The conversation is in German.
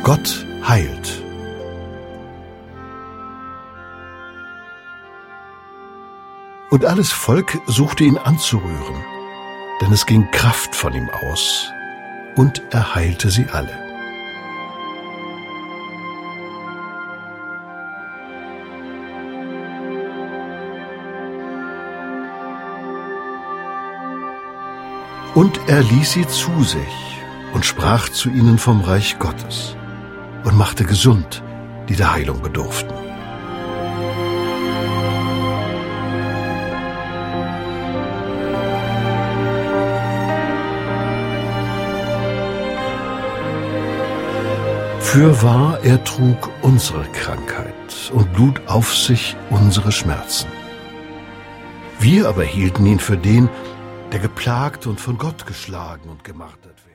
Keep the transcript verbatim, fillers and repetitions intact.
Gott heilt. Und alles Volk suchte ihn anzurühren, denn es ging Kraft von ihm aus, und er heilte sie alle. Und er ließ sie zu sich und sprach zu ihnen vom Reich Gottes und machte gesund, die der Heilung bedurften. Fürwahr, er trug unsere Krankheit und lud auf sich unsere Schmerzen. Wir aber hielten ihn für den, der geplagt und von Gott geschlagen und gemartert wird.